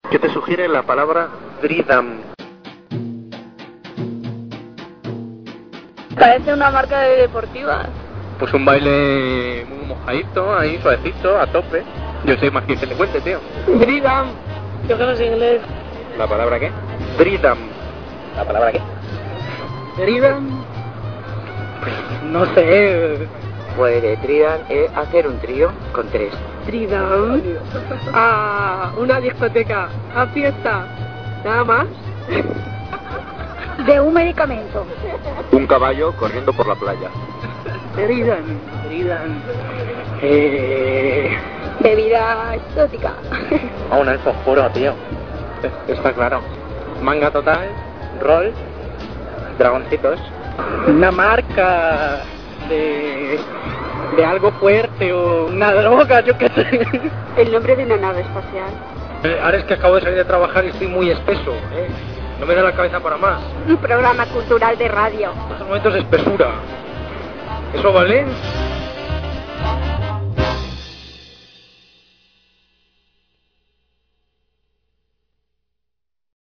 ¿Qué te sugiere la palabra Dridam? Parece una marca de deportivas. Pues un baile muy mojadito, ahí suavecito, a tope. Yo sé más que se le cuente, tío. Dridam. Yo que no sé inglés. ¿La palabra qué? Dridam. ¿La palabra qué? Dridam. No sé. Pues Tridam es hacer un trío con tres. Dridam. A una discoteca. A fiesta. Nada más. De un medicamento. Un caballo corriendo por la playa. Dridam. Bebida exótica. A un elfo oscuro, tío. Está claro. Manga total, rol, dragoncitos. Una marca de algo fuerte o una droga, yo qué sé. El nombre de una nave espacial. Ahora es que acabo de salir de trabajar y estoy muy espeso, ¿eh? No me da la cabeza para más. Un programa cultural de radio. En estos momentos de espesura. ¿Eso vale?